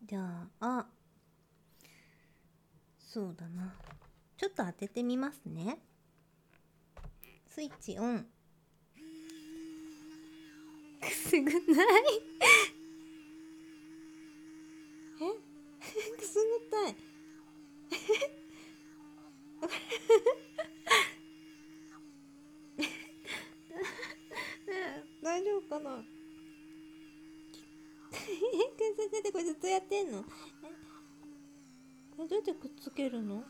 じゃあ、そうだな。ちょっと当ててみますね。スイッチオン。くすぐないくすぐったい大丈夫かなくすぐってこれずっとやってんの？これどうやってくっつけるの？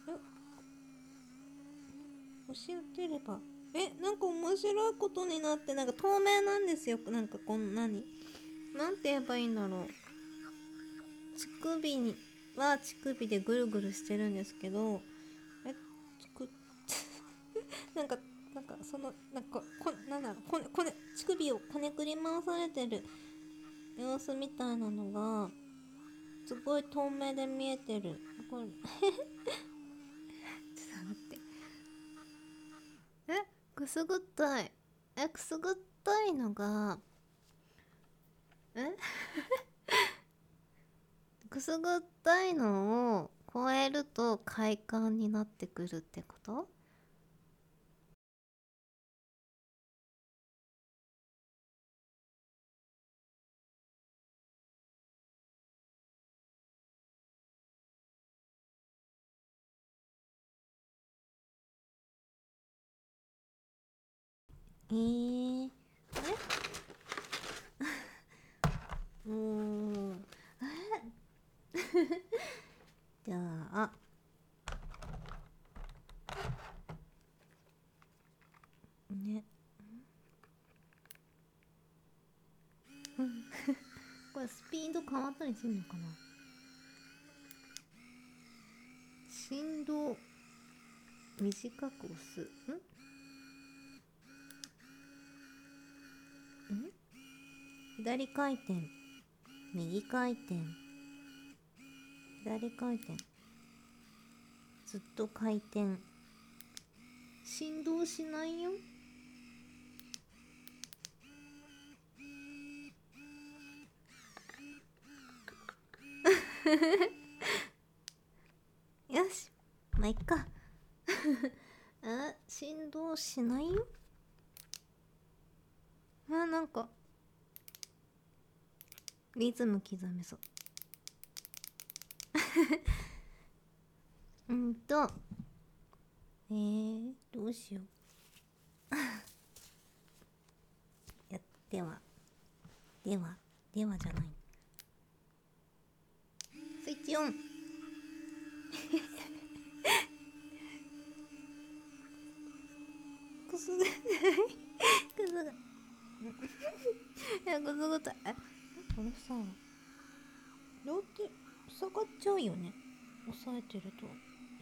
教えてれば。なんか面白いことになって、なんか透明なんですよ。なんかこんなになんて言えばいいんだろう。乳首には乳首でぐるぐるしてるんですけど、つくなんかそのなんだろう、乳首をこねくり回されてる様子みたいなのがすごい透明で見えてる。これちょっと待って。くすぐったい。くすぐったいのがえくすぐったいのを超えると快感になってくるってこと？あれもうじゃあねこれスピード変わったりするのかな？振動短く押す。左回転、右回転、左回転、ずっと回転。振動しないよ。よし、まあ、いっか。振動しないよ。なんかリズム刻めそう。どうしよう。やではではではじゃない。スイッチオン。くすぐないくすぐいやくすぐったい。これさ両手塞がっちゃうよね、押さえてると。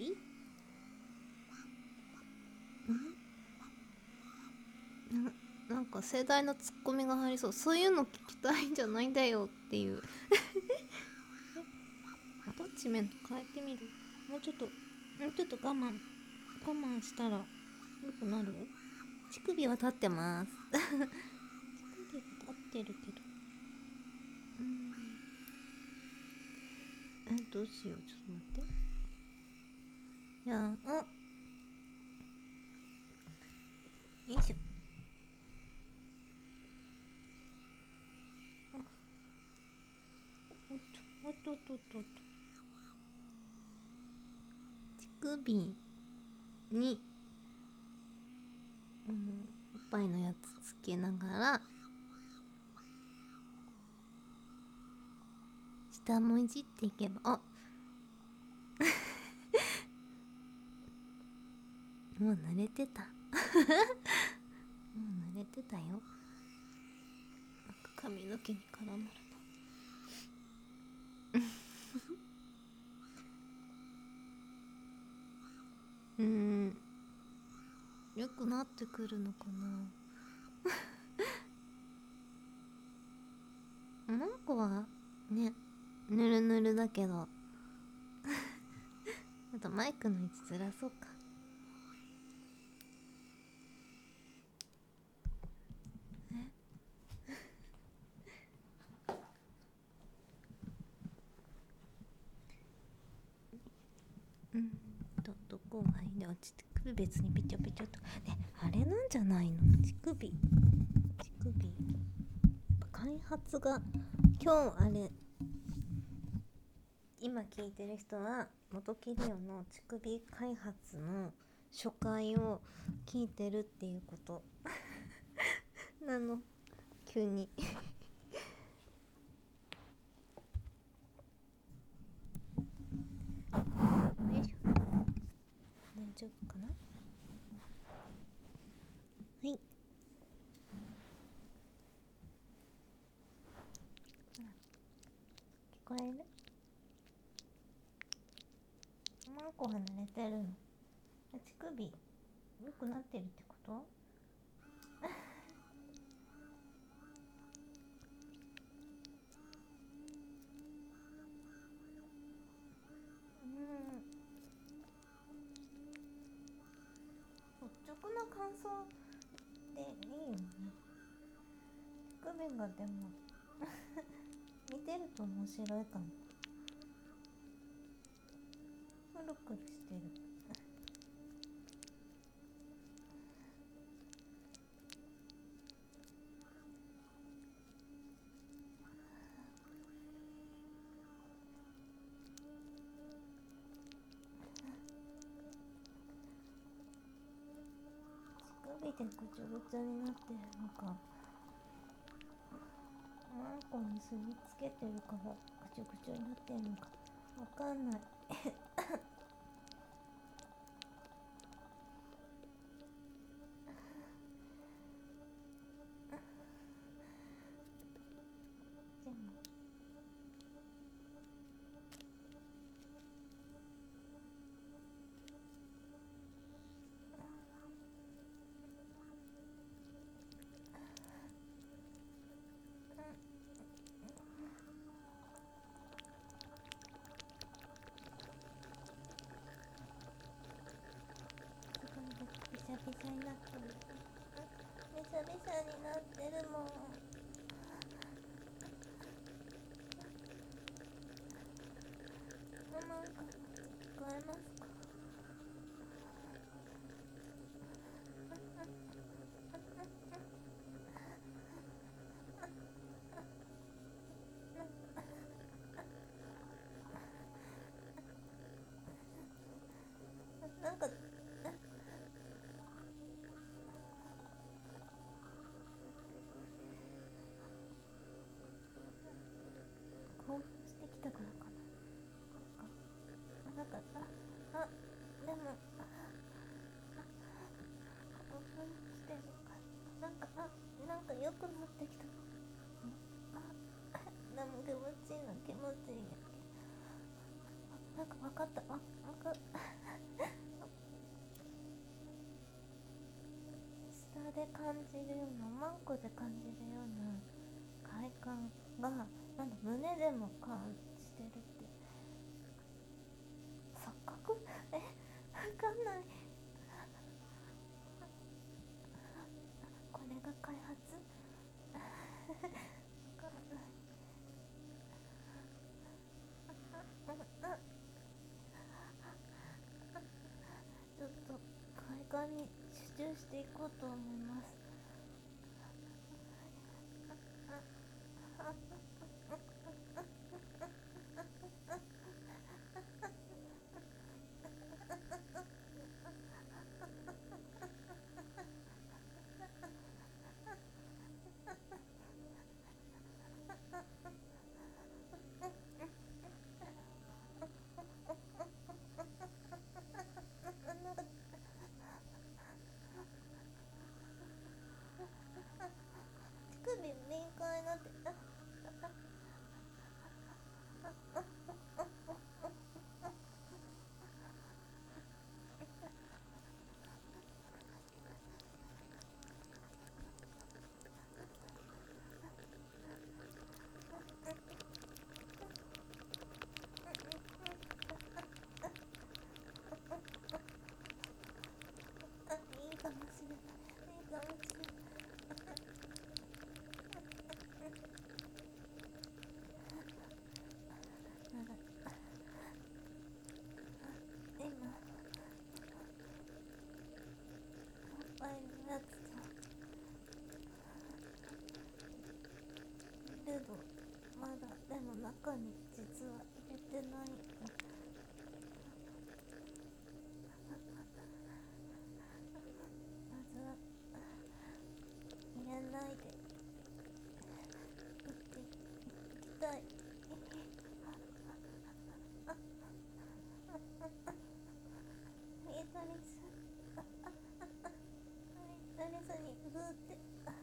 なんか盛大なツッコミが入りそう。そういうの聞きたいんじゃないんだよっていう。アタッチメント変えてみる。もうちょっと我慢したら良くなる？乳首は立ってます。乳首は立ってるけど、どうしよう。ちょっと待って。じゃあよいしょ。おっとっとっとっと。乳首に、おっぱいのやつつけながら下もいじっていけば、もう慣れてた。もう慣れてたよ。なんか髪の毛に絡まれた。よくなってくるのかな。なんかはね、ぬるぬるだけど、あとマイクの位置ずらそうか。 どこがいいね。乳首別にぺちょぺちょとね、あれなんじゃないの、乳首やっぱ開発が今日あれ今聞いてる人は元キリオの乳首開発の初回を聞いてるっていうことなの。急によいしょ、大丈夫かな。はい、聞こえる？マンコ離れてるの。乳首良くなってるってこと？率直な感想でいいよね。乳首がでも見てると面白いかも。くるくるしてる。乳首でぐちょぐちょになってるのか、マンコに吸い付けてるからぐちょぐちょになってるのかわかんないでもビシャビシャになってる。ビシャビシャになってるもん。ママが聞こえますか？なんか興奮してきたからかな。なんかでも興奮してるからなんか良くなってきた。でも気持ちいいの気持ちいい。なんか分かった。下で感じるような、マンコで感じるような快感がなんだ胸でも感じてるって。錯覚？わかんない。これが開発？わかんない。ちょっと快感に集中していこうと思います。 中に実は入れてない。まずは入れないでいきたい。左さにグーって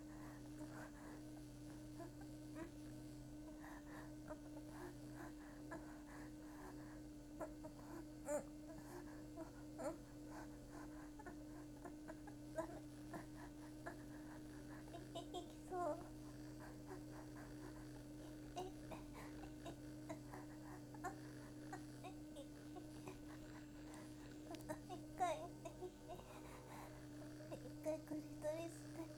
いきそう。一回クリトリスで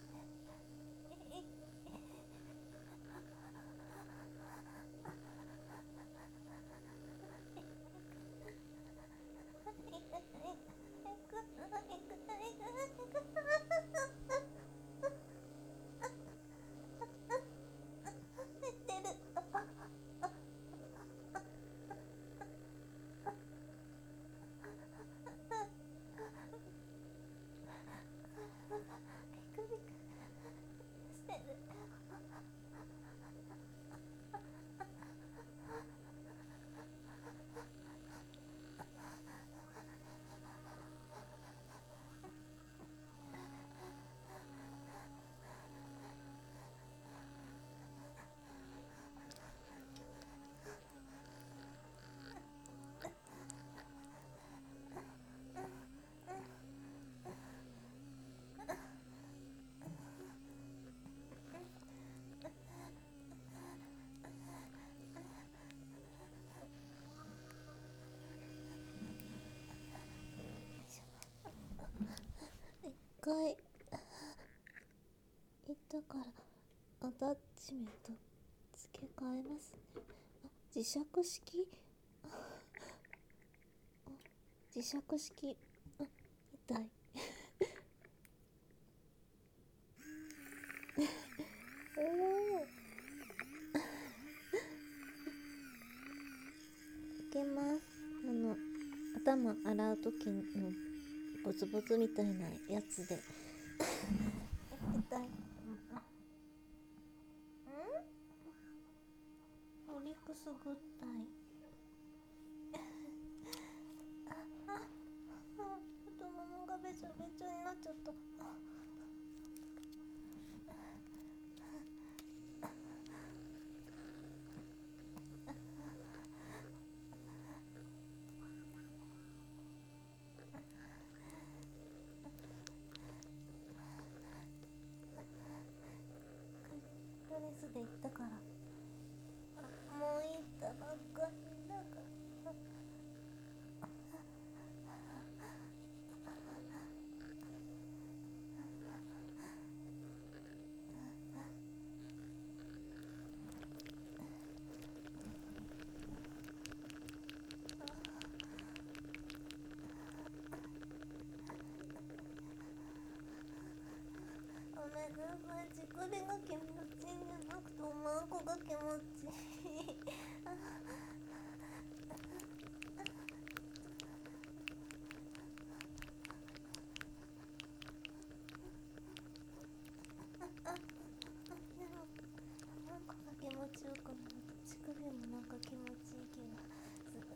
一回行ったからアタッチメント付け替えますね。磁石式磁石式痛いいけます。頭洗う時のボツボツみたいなやつで痛い。オリクスグッタイ太ももがべちょべちょになっちゃった。ドレスで行ったからもう行ったばっかりだから。ごめんなさい、自己でが気持ちいいんじゃなくておまんこが気持ちいいなんかが気持ちよくなる。乳首もなんか気持ちいい気がする。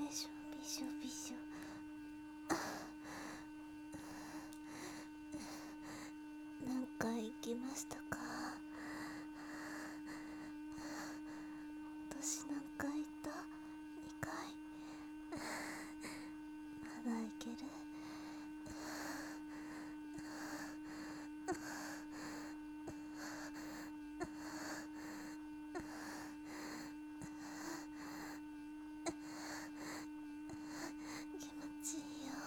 べしょびしょびしょ。何回行きましたか？私何回行った？ 2 回。まだいける。気持ちいいよ。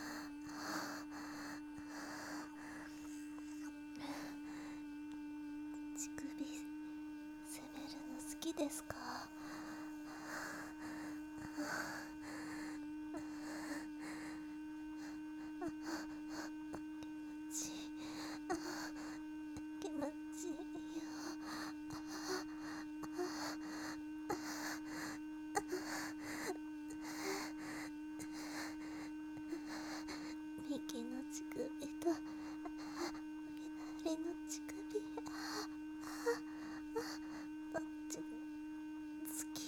乳首攻めるの好きですか？気持ちいいよ。右の乳首と左の乳首、どっち好き？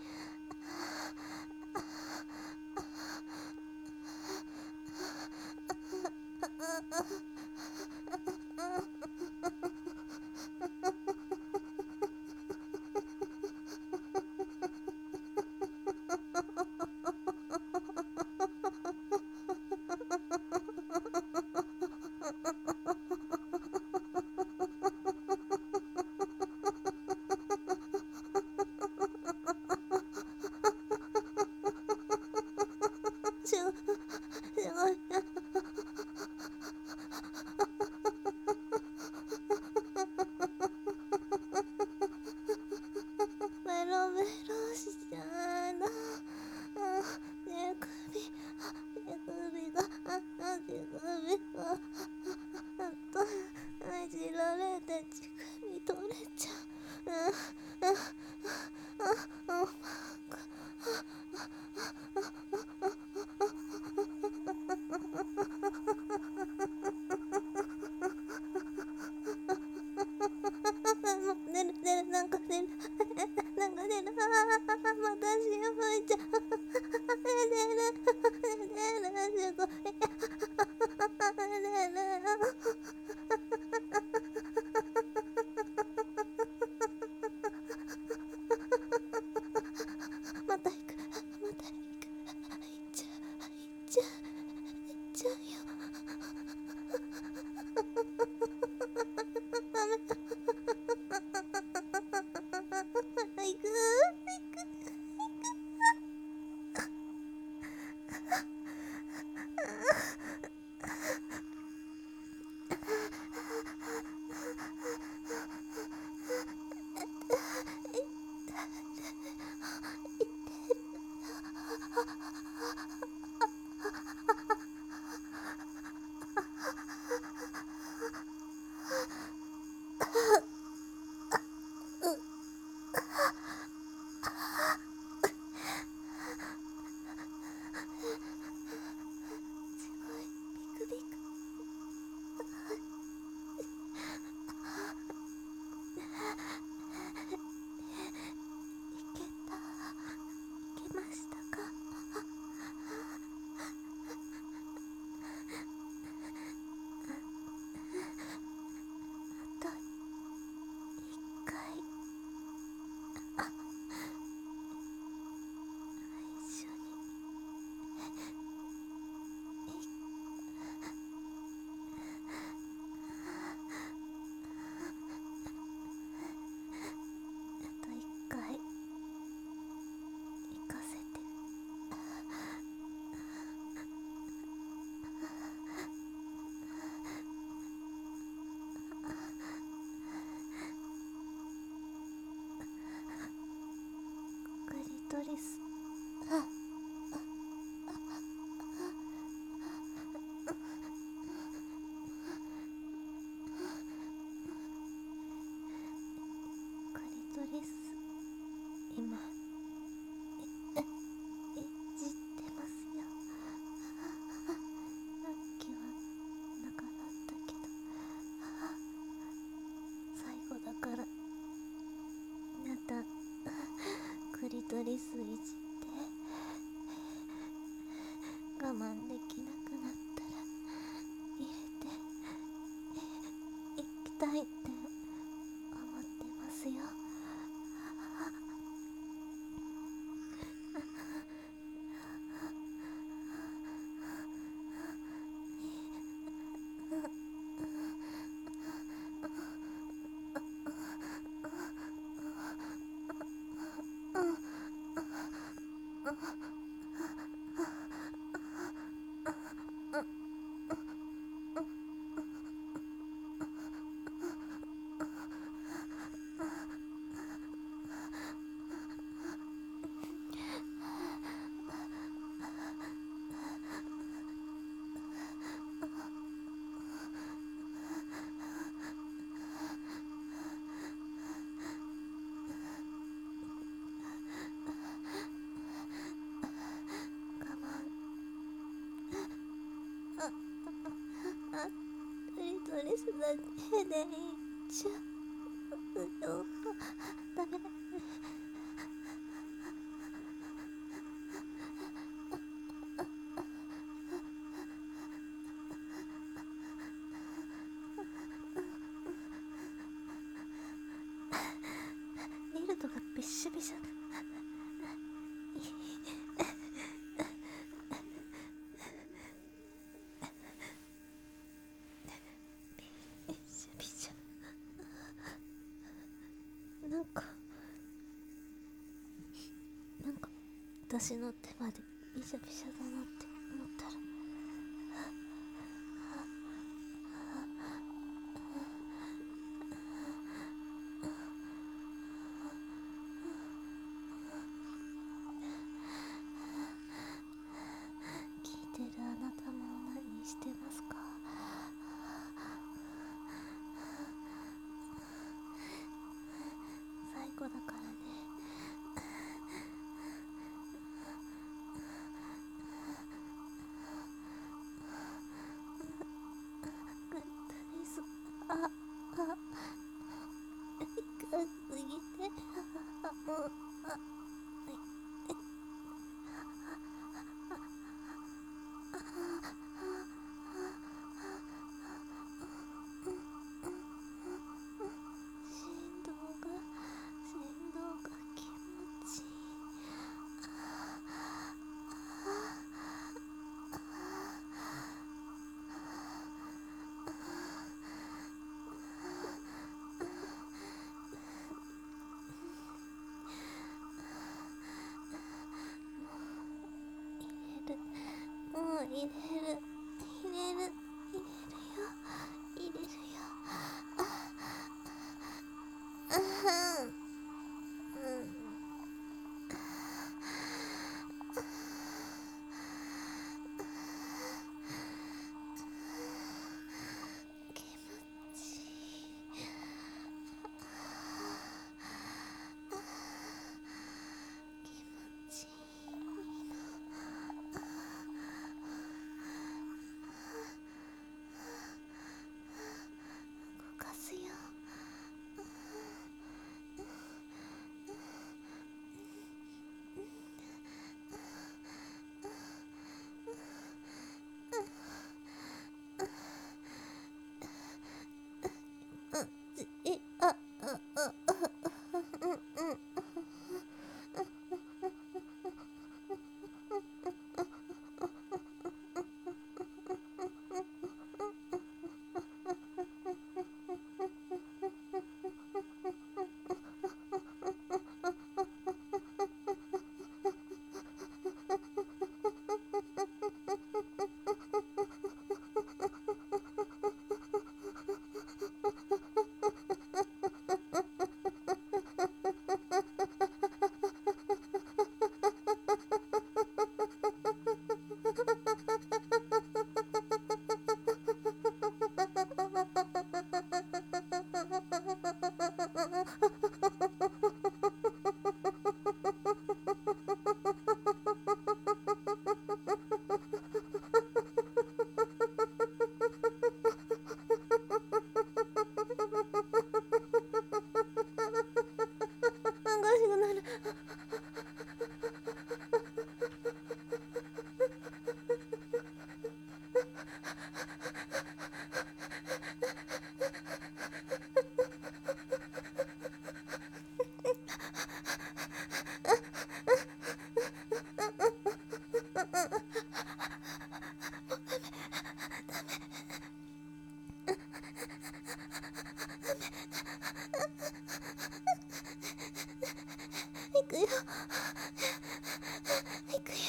すごい。ベロベロしちゃうの。手首がねじられて乳首取れちゃう。出る、なんか出る。なんか出る。また潮吹いちゃう。出る、すごい。出る。また行く。また行く。行っちゃうよ。ダメ。行く。 慢できなくなったら入れていきたいって思ってますよ。クリトリスだけでいっちゃうよ。ダメ。ニルトがびっしょびしょ。なんか私の手までびしゃびしゃだなって思ったら聞いてるあなたも何してますか？最後だからね。グッドです。痛すぎて振動が気持ちいい。もう入れるよ。気持ちいい。気持ちいいの。動かすよ。しくなる。 行くよ行くよ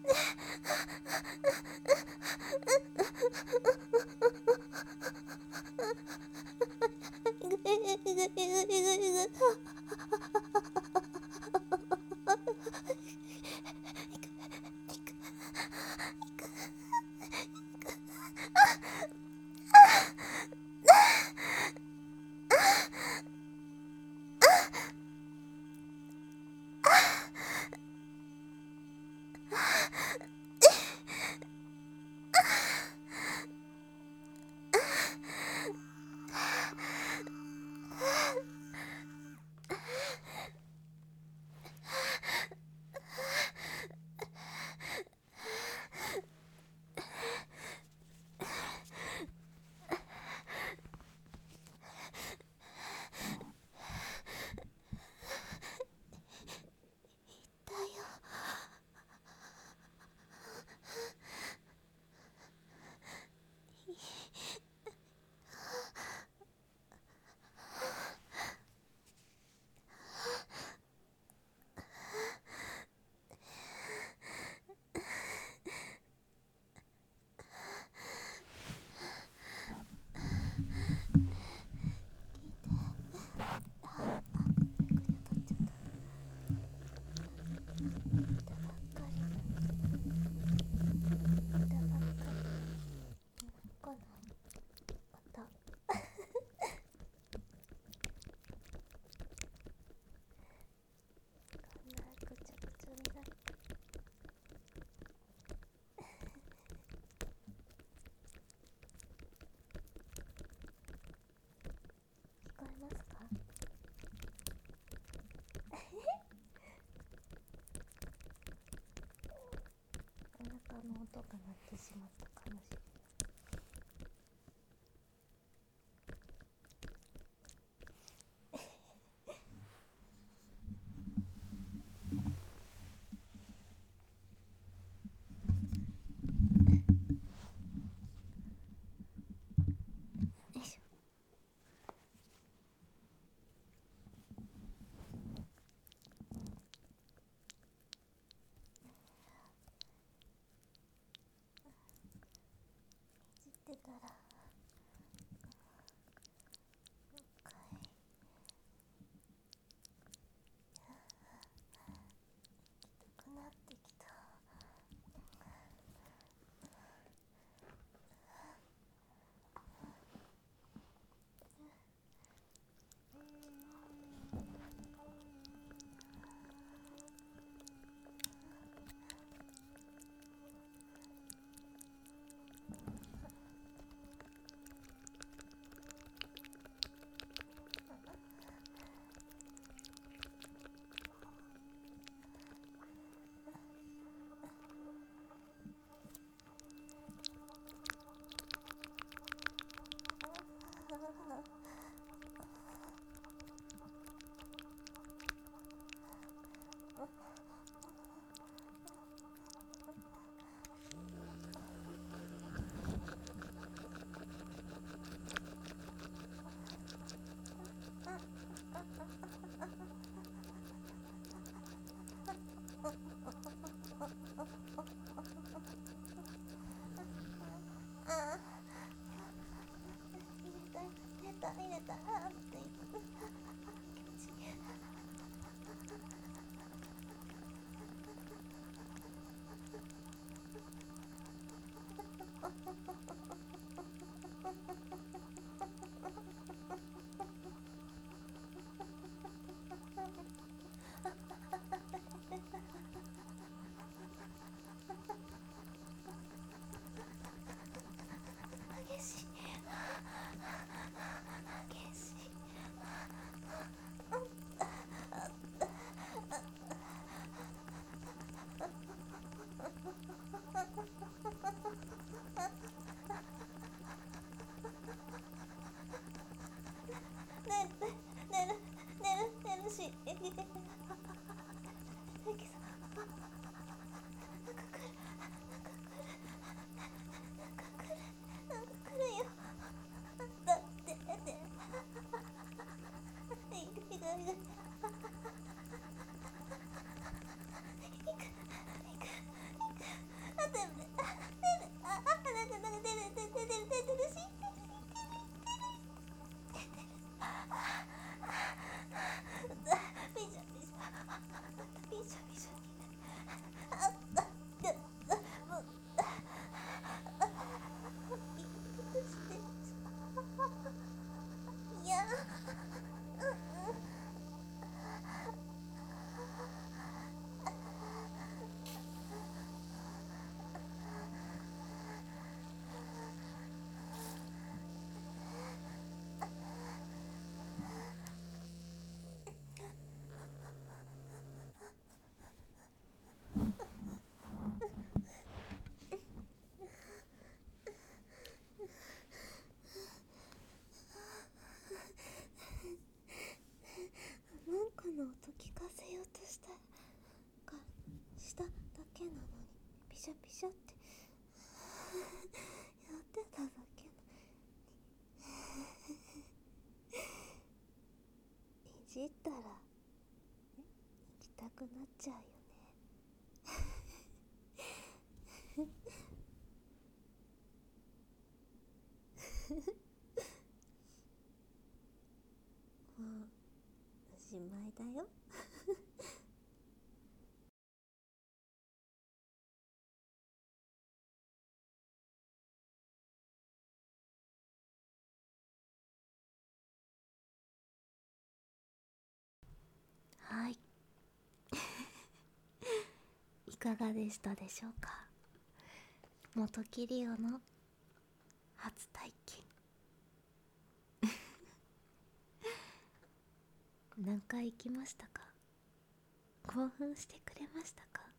の音が鳴ってしまったかもしれない。よいしょ。いじってたらなってきた。 なんかの音聞かせようとしたしただけなのにピシャピシャってやってただけなのにいじったら行きたくなっちゃうよね。もうおしまいだよ。はいいかがでしたでしょうか。元キリオの初体験何回行きましたか。興奮してくれましたか。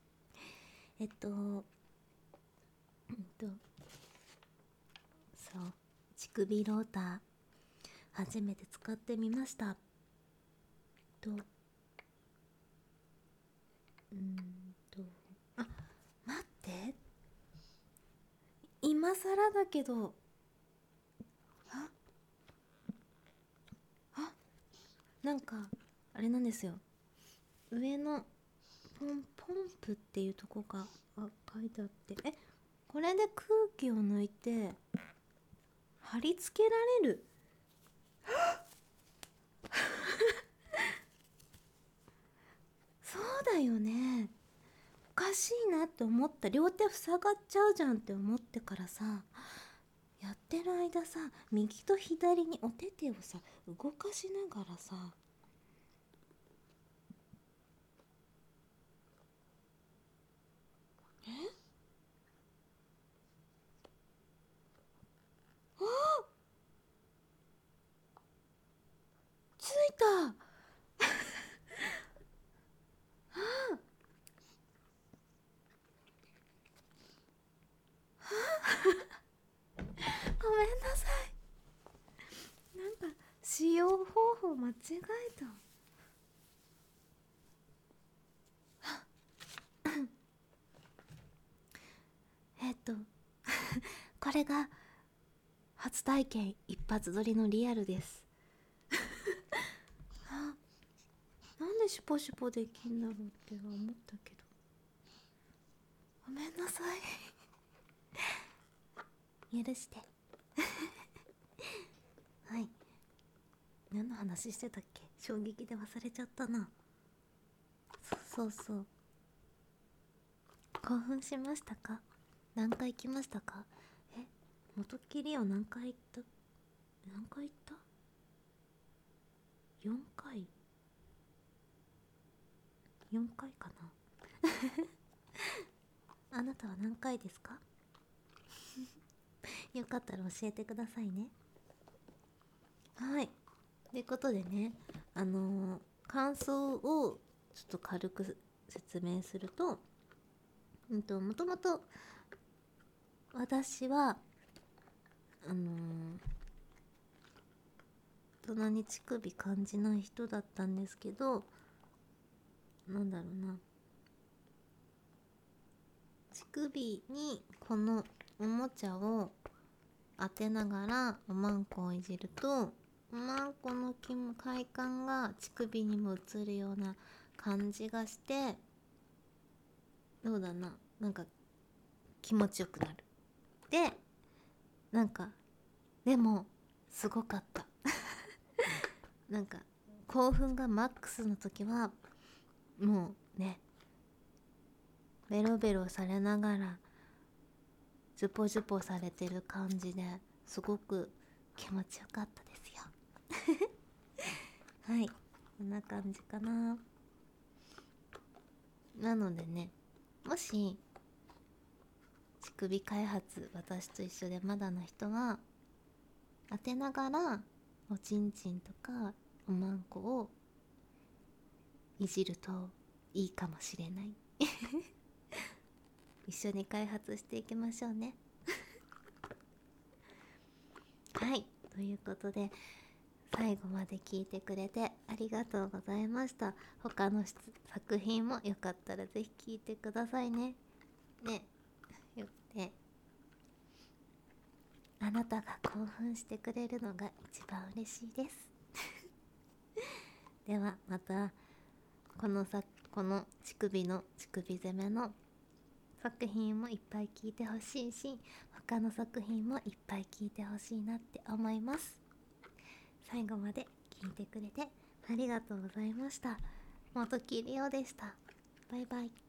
そう乳首ローター初めて使ってみました。あ、待って、今更だけど、なんかあれなんですよ。上のポンプっていうとこが書いてあって、これで空気を抜いて貼り付けられるそうだよね。おかしいなって思った。両手塞がっちゃうじゃんって思ってからさ、やってる間さ、右と左にお手手をさ動かしながらさ、ついたごめんなさい。なんか使用方法間違えた。これが初体験一発撮りのリアルです。なんでシュポシュポできんだろうって思ったけど、ごめんなさい許してはい、何の話してたっけ。衝撃で忘れちゃったな。そう興奮しましたか。何回行きましたか。元キリを何回行った。4回かなあなたは何回ですかよかったら教えてくださいね。はい、ということでね、感想をちょっと軽く説明すると、もともと私はそんなに乳首感じない人だったんですけど、なんだろうな、乳首にこのおもちゃを当てながらおまんこをいじると、おまんこの快感が乳首にも映るような感じがして、どうだな、なんか気持ちよくなる。でなんかでもすごかったなんか興奮がマックスの時はもうね、ベロベロされながらジュポジュポされてる感じですごく気持ちよかったですよはい、こんな感じかな。なのでね、もし乳首開発私と一緒でまだの人は当てながらおちんちんとかおまんこをいじるといいかもしれない一緒に開発していきましょうねはい、ということで最後まで聞いてくれてありがとうございました。他の作品もよかったらぜひ聞いてくださいね。よってあなたが興奮してくれるのが一番嬉しいですではまたこの乳首攻めの作品もいっぱい聞いてほしいし、他の作品もいっぱい聞いてほしいなって思います。最後まで聞いてくれてありがとうございました。元キリオでした。バイバイ。